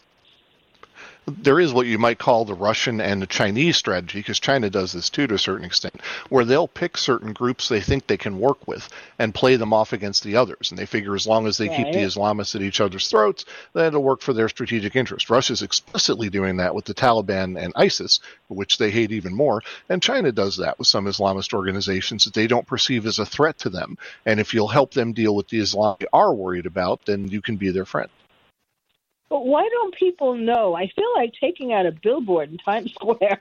There is what you might call the Russian and the Chinese strategy, because China does this too to a certain extent, where they'll pick certain groups they think they can work with and play them off against the others. And they figure as long as they right. keep the Islamists at each other's throats, that'll work for their strategic interest. Russia's explicitly doing that with the Taliban and ISIS, which they hate even more. And China does that with some Islamist organizations that they don't perceive as a threat to them. And if you'll help them deal with the Islam they are worried about, then you can be their friend. But why don't people know? I feel like taking out a billboard in Times Square.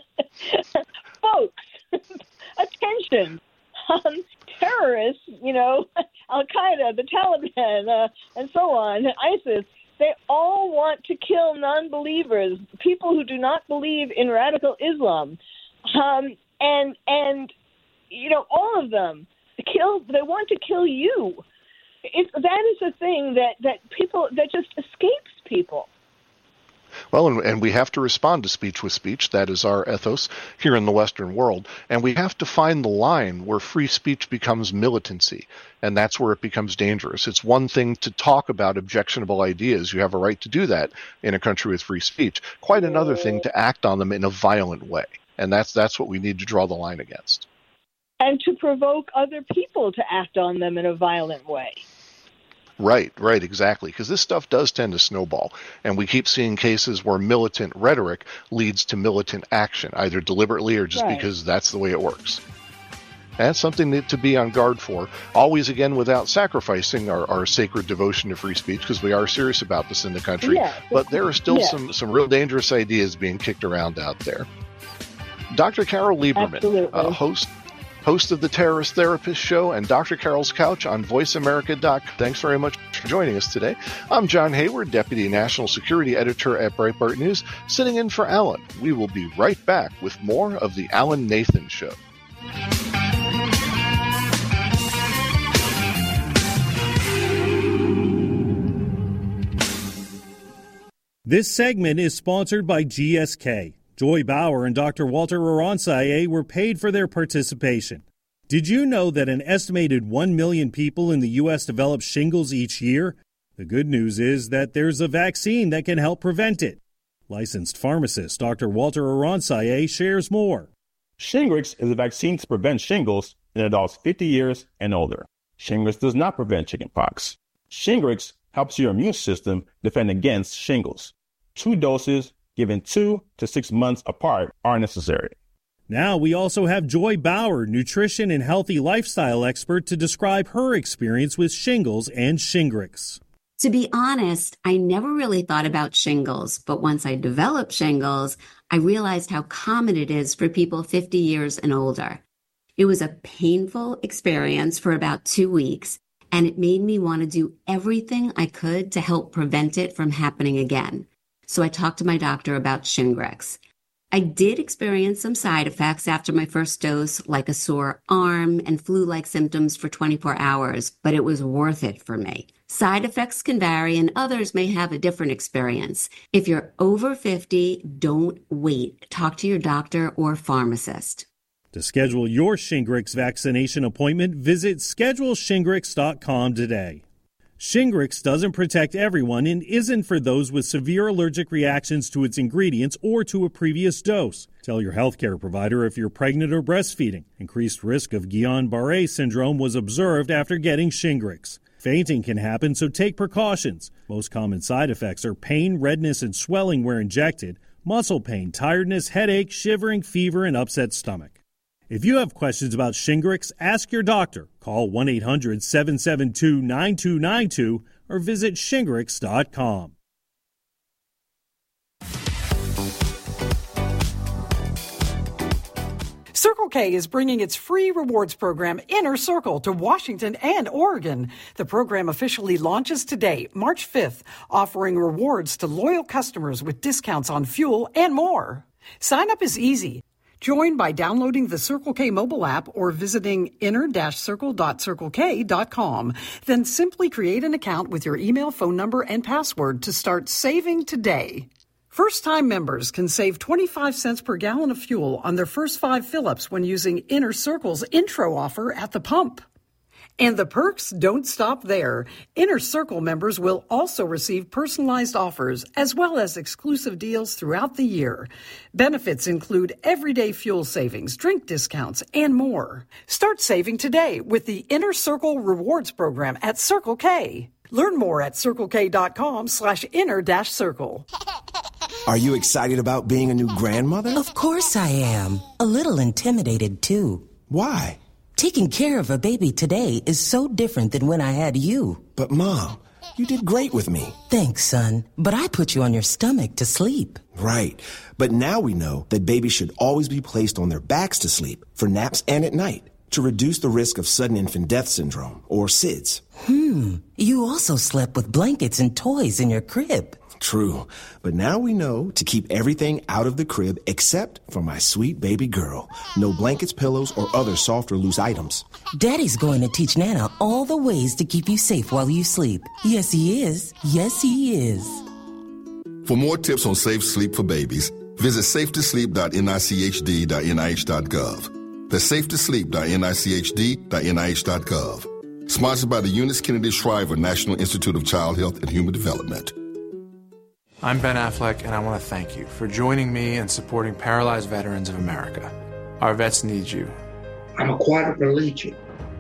Folks, attention. Um, terrorists, you know, Al-Qaeda, the Taliban, uh, and so on, ISIS, they all want to kill non-believers, people who do not believe in radical Islam. Um, and, and, you know, all of them, kill. they want to kill you. It, that is a thing that, that people, that just escapes people. Well, and, and we have to respond to speech with speech. That is our ethos here in the Western world. And we have to find the line where free speech becomes militancy, and that's where it becomes dangerous. It's one thing to talk about objectionable ideas. You have a right to do that in a country with free speech. Quite another thing to act on them in a violent way. And that's that's what we need to draw the line against. And to provoke other people to act on them in a violent way. Right, right, exactly. Because this stuff does tend to snowball. And we keep seeing cases where militant rhetoric leads to militant action, either deliberately or just right. because that's the way it works. And that's something to be on guard for. Always, again, without sacrificing our, our sacred devotion to free speech, because we are serious about this in the country. Yeah, but there are still yeah. some, some real dangerous ideas being kicked around out there. Doctor Carol Lieberman, uh, host... host of the Terrorist Therapist Show and Doctor Carol's Couch on voice america dot com. Thanks very much for joining us today. I'm John Hayward, Deputy National Security Editor at Breitbart News, sitting in for Alan. We will be right back with more of the Alan Nathan Show. This segment is sponsored by G S K. Joy Bauer and Doctor Walter Aronsaye were paid for their participation. Did you know that an estimated one million people in the U S develop shingles each year? The good news is that there's a vaccine that can help prevent it. Licensed pharmacist Doctor Walter Aronsaye shares more. Shingrix is a vaccine to prevent shingles in adults fifty years and older. Shingrix does not prevent chickenpox. Shingrix helps your immune system defend against shingles. Two doses given two to six months apart are necessary. Now we also have Joy Bauer, nutrition and healthy lifestyle expert, to describe her experience with shingles and Shingrix. To be honest, I never really thought about shingles, but once I developed shingles, I realized how common it is for people fifty years and older. It was a painful experience for about two weeks, and it made me want to do everything I could to help prevent it from happening again. So I talked to my doctor about Shingrix. I did experience some side effects after my first dose, like a sore arm and flu-like symptoms for twenty-four hours, but it was worth it for me. Side effects can vary, and others may have a different experience. If you're over fifty, don't wait. Talk to your doctor or pharmacist. To schedule your Shingrix vaccination appointment, visit schedule shingrix dot com today. Shingrix doesn't protect everyone and isn't for those with severe allergic reactions to its ingredients or to a previous dose. Tell your healthcare provider if you're pregnant or breastfeeding. Increased risk of Guillain-Barré syndrome was observed after getting Shingrix. Fainting can happen, so take precautions. Most common side effects are pain, redness, and swelling where injected, muscle pain, tiredness, headache, shivering, fever, and upset stomach. If you have questions about Shingrix, ask your doctor. Call one eight hundred seven seven two nine two nine two or visit shingrix dot com. Circle K is bringing its free rewards program, Inner Circle, to Washington and Oregon. The program officially launches today, March fifth, offering rewards to loyal customers with discounts on fuel and more. Sign up is easy. Join by downloading the Circle K mobile app or visiting inner circle dot circle k dot com. Then simply create an account with your email, phone number, and password to start saving today. First-time members can save twenty-five cents per gallon of fuel on their first five fill-ups when using Inner Circle's intro offer at the pump. And the perks don't stop there. Inner Circle members will also receive personalized offers as well as exclusive deals throughout the year. Benefits include everyday fuel savings, drink discounts, and more. Start saving today with the Inner Circle Rewards Program at Circle K. Learn more at circle k dot com slash inner dash circle. Are you excited about being a new grandmother? Of course I am. A little intimidated, too. Why? Taking care of a baby today is so different than when I had you. But, Mom, you did great with me. Thanks, son. But I put you on your stomach to sleep. Right. But now we know that babies should always be placed on their backs to sleep for naps and at night to reduce the risk of sudden infant death syndrome, or S I D S. Hmm. You also slept with blankets and toys in your crib. True. But now we know to keep everything out of the crib except for my sweet baby girl. No blankets, pillows, or other soft or loose items. Daddy's going to teach Nana all the ways to keep you safe while you sleep. Yes, he is. Yes, he is. For more tips on safe sleep for babies, visit safe to sleep dot n i c h d dot n i h dot gov. That's safe to sleep dot n i c h d dot n i h dot gov. Sponsored by the Eunice Kennedy Shriver National Institute of Child Health and Human Development. I'm Ben Affleck, and I want to thank you for joining me and supporting Paralyzed Veterans of America. Our vets need you. I'm a quadriplegic.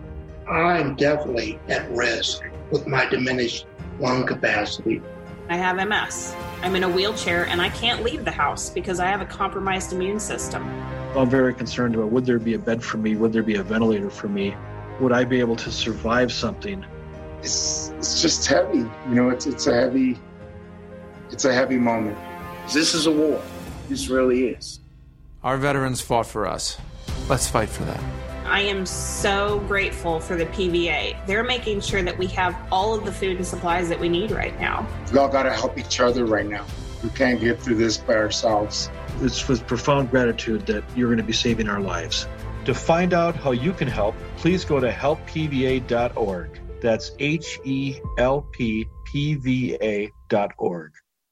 I'm definitely at risk with my diminished lung capacity. I have M S. I'm in a wheelchair, and I can't leave the house because I have a compromised immune system. I'm very concerned about, would there be a bed for me? Would there be a ventilator for me? Would I be able to survive something? It's, it's just heavy. You know, it's, it's a heavy... It's a heavy moment. This is a war. This really is. Our veterans fought for us. Let's fight for them. I am so grateful for the P V A. They're making sure that we have all of the food and supplies that we need right now. We all got to help each other right now. We can't get through this by ourselves. It's with profound gratitude that you're going to be saving our lives. To find out how you can help, please go to help P V A dot org. That's H E L P P V A dot org.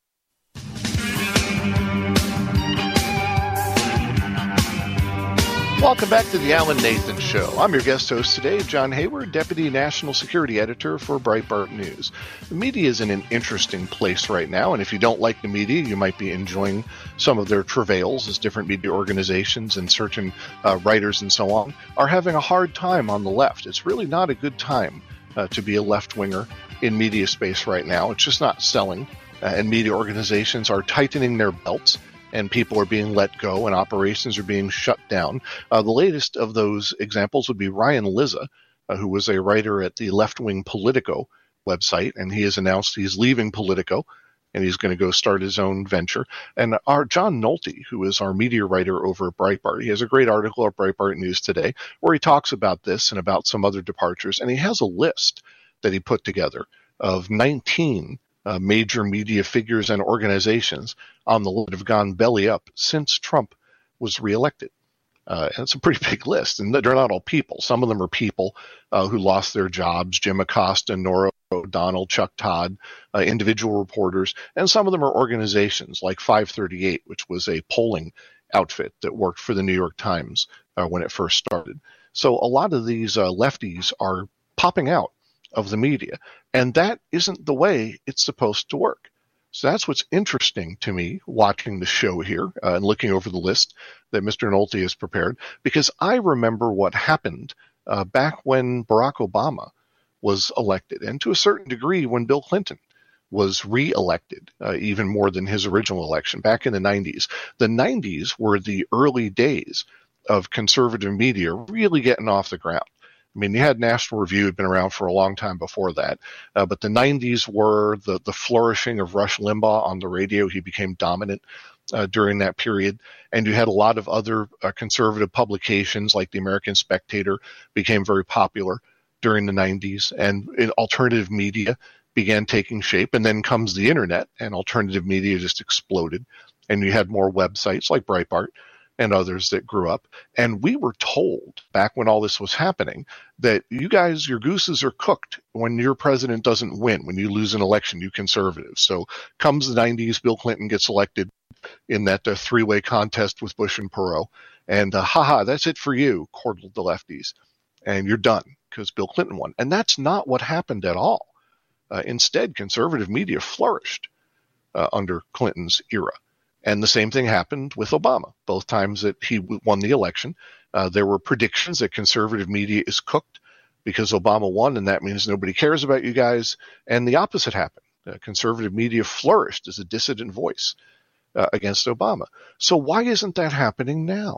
Welcome back to the Alan Nathan Show. I'm your guest host today, John Hayward, Deputy National Security Editor for Breitbart News. The media is in an interesting place right now, and if you don't like the media, you might be enjoying some of their travails as different media organizations and certain uh, writers and so on are having a hard time on the left. It's really not a good time uh, to be a left-winger in media space right now. It's just not selling, uh, and media organizations are tightening their belts, and people are being let go, and operations are being shut down. Uh, the latest of those examples would be Ryan Lizza, uh, who was a writer at the left-wing Politico website, and he has announced he's leaving Politico, and he's going to go start his own venture. And our John Nolte, who is our media writer over at Breitbart, he has a great article at Breitbart News today where he talks about this and about some other departures, and he has a list that he put together of nineteen Uh, major media figures and organizations on the list that have gone belly up since Trump was reelected. Uh, and it's a pretty big list, and they're not all people. Some of them are people uh, who lost their jobs: Jim Acosta, Nora O'Donnell, Chuck Todd, uh, individual reporters, and some of them are organizations like five thirty-eight, which was a polling outfit that worked for the New York Times uh, when it first started. So a lot of these uh, lefties are popping out of the media, and that isn't the way it's supposed to work. So that's what's interesting to me watching the show here uh, and looking over the list that Mister Nolte has prepared, because I remember what happened uh, back when Barack Obama was elected, and to a certain degree when Bill Clinton was re-elected, uh, even more than his original election back in the nineties. The nineties were the early days of conservative media really getting off the ground. I mean, you had National Review, had been around for a long time before that, uh, but the nineties were the, the flourishing of Rush Limbaugh on the radio. He became dominant uh, during that period, and you had a lot of other uh, conservative publications like the American Spectator became very popular during the nineties, and alternative media began taking shape, and then comes the internet, and alternative media just exploded, and you had more websites like Breitbart and others that grew up. And we were told back when all this was happening that you guys, your gooses are cooked when your president doesn't win, when you lose an election, you conservatives. So comes the nineties, Bill Clinton gets elected in that uh, three-way contest with Bush and Perot. And uh, haha, that's it for you, chortled the lefties. And you're done because Bill Clinton won. And that's not what happened at all. Uh, instead, conservative media flourished uh, under Clinton's era. And the same thing happened with Obama. Both times that he won the election, uh, there were predictions that conservative media is cooked because Obama won, and that means nobody cares about you guys. And the opposite happened. Uh, conservative media flourished as a dissident voice uh, against Obama. So why isn't that happening now?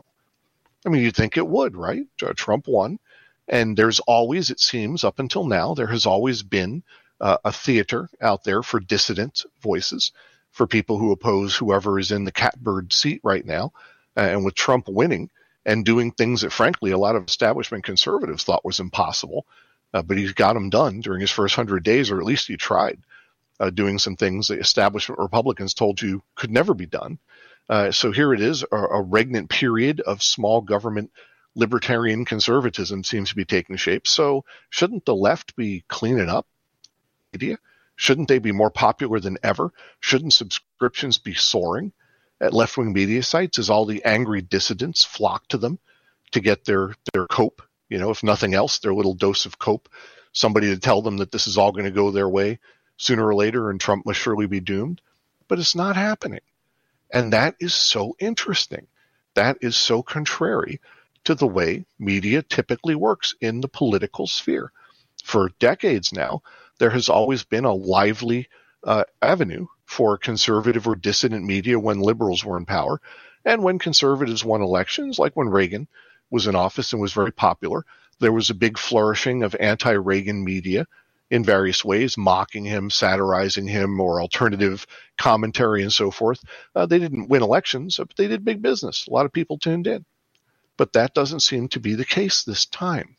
I mean, you'd think it would, right? Uh, Trump won, and there's always, it seems, up until now, there has always been uh, a theater out there for dissident voices, for people who oppose whoever is in the catbird seat right now. Uh, and with Trump winning and doing things that, frankly, a lot of establishment conservatives thought was impossible, uh, but he's got them done during his first hundred days, or at least he tried uh, doing some things that establishment Republicans told you could never be done. Uh, so here it is, a, a regnant period of small government libertarian conservatism seems to be taking shape. So shouldn't the left be cleaning up media? Shouldn't they be more popular than ever? Shouldn't subscriptions be soaring at left-wing media sites as all the angry dissidents flock to them to get their, their cope? You know, if nothing else, their little dose of cope, somebody to tell them that this is all going to go their way sooner or later and Trump must surely be doomed. But it's not happening. And that is so interesting. That is so contrary to the way media typically works in the political sphere. For decades now, there has always been a lively uh, avenue for conservative or dissident media when liberals were in power. And when conservatives won elections, like when Reagan was in office and was very popular, there was a big flourishing of anti-Reagan media in various ways, mocking him, satirizing him, or alternative commentary and so forth. Uh, they didn't win elections, but they did big business. A lot of people tuned in. But that doesn't seem to be the case this time.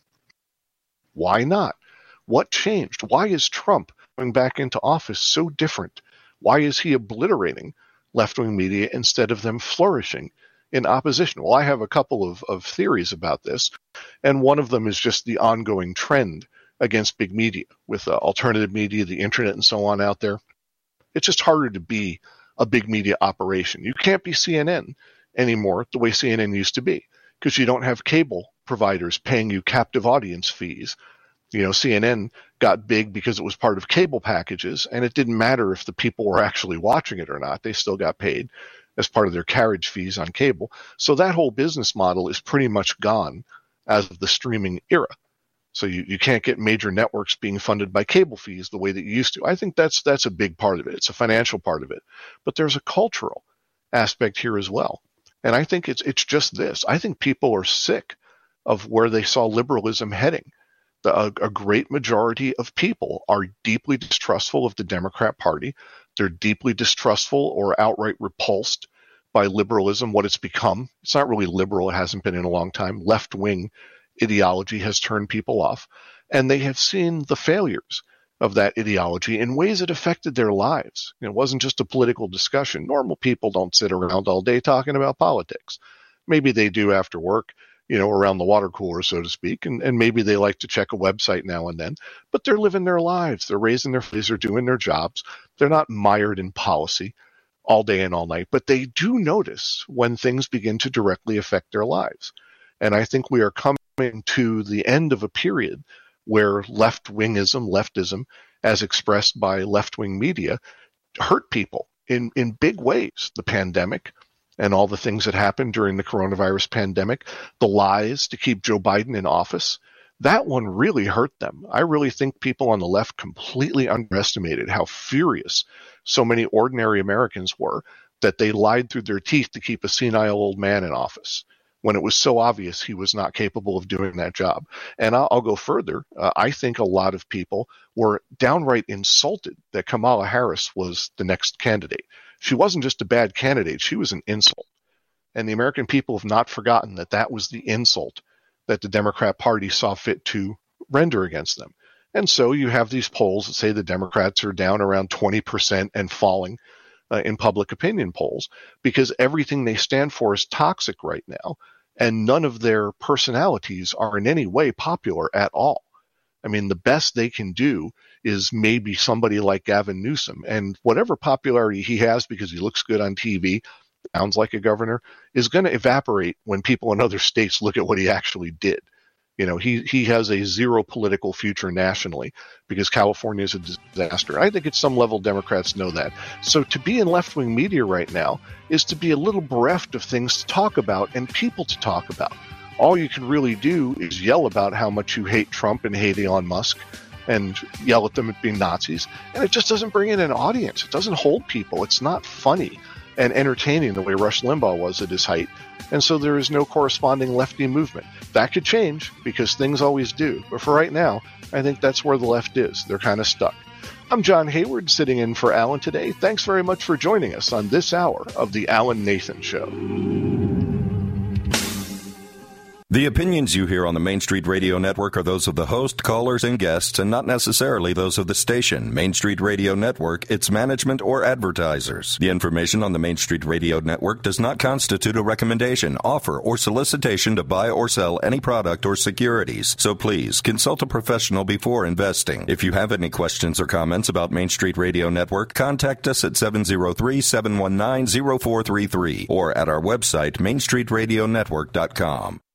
Why not? What changed? Why is Trump going back into office so different? Why is he obliterating left-wing media instead of them flourishing in opposition? Well, I have a couple of, of theories about this, and one of them is just the ongoing trend against big media with uh, alternative media, the internet, and so on out there. It's just harder to be a big media operation. You can't be C N N anymore the way C N N used to be because you don't have cable providers paying you captive audience fees. You know, C N N got big because it was part of cable packages, and it didn't matter if the people were actually watching it or not. They still got paid as part of their carriage fees on cable. So that whole business model is pretty much gone as of the streaming era. So you, you can't get major networks being funded by cable fees the way that you used to. I think that's that's a big part of it. It's a financial part of it. But there's a cultural aspect here as well. And I think it's it's just this. I think people are sick of where they saw liberalism heading. The, a, a great majority of people are deeply distrustful of the Democrat Party. They're deeply distrustful or outright repulsed by liberalism, what it's become. It's not really liberal. It hasn't been in a long time. Left-wing ideology has turned people off, and they have seen the failures of that ideology in ways that affected their lives. It wasn't just a political discussion. Normal people don't sit around all day talking about politics. Maybe they do after work, you know, around the water cooler, so to speak, and, and maybe they like to check a website now and then, but they're living their lives. They're raising their families. They're doing their jobs. They're not mired in policy all day and all night, but they do notice when things begin to directly affect their lives. And I think we are coming to the end of a period where left-wingism, leftism, as expressed by left-wing media, hurt people in, in big ways. The pandemic and all the things that happened during the coronavirus pandemic, the lies to keep Joe Biden in office, that one really hurt them. I really think people on the left completely underestimated how furious so many ordinary Americans were that they lied through their teeth to keep a senile old man in office when it was so obvious he was not capable of doing that job. And I'll, I'll go further. Uh, I think a lot of people were downright insulted that Kamala Harris was the next candidate. She wasn't just a bad candidate. She was an insult. And the American people have not forgotten that that was the insult that the Democrat Party saw fit to render against them. And so you have these polls that say the Democrats are down around twenty percent and falling uh, in public opinion polls because everything they stand for is toxic right now. And none of their personalities are in any way popular at all. I mean, the best they can do is maybe somebody like Gavin Newsom. And whatever popularity he has because he looks good on T V, sounds like a governor, is going to evaporate when people in other states look at what he actually did. You know, he, he has a zero political future nationally because California is a disaster. I think at some level Democrats know that. So to be in left-wing media right now is to be a little bereft of things to talk about and people to talk about. All you can really do is yell about how much you hate Trump and hate Elon Musk and yell at them at being Nazis. And it just doesn't bring in an audience. It doesn't hold people. It's not funny and entertaining the way Rush Limbaugh was at his height. And so there is no corresponding lefty movement. That could change because things always do. But for right now, I think that's where the left is. They're kind of stuck. I'm John Hayward, sitting in for Alan today. Thanks very much for joining us on this hour of The Alan Nathan Show. The opinions you hear on the Main Street Radio Network are those of the host, callers, and guests, and not necessarily those of the station, Main Street Radio Network, its management, or advertisers. The information on the Main Street Radio Network does not constitute a recommendation, offer, or solicitation to buy or sell any product or securities. So please, consult a professional before investing. If you have any questions or comments about Main Street Radio Network, contact us at seven oh three, seven one nine, oh four three three or at our website, main street radio network dot com.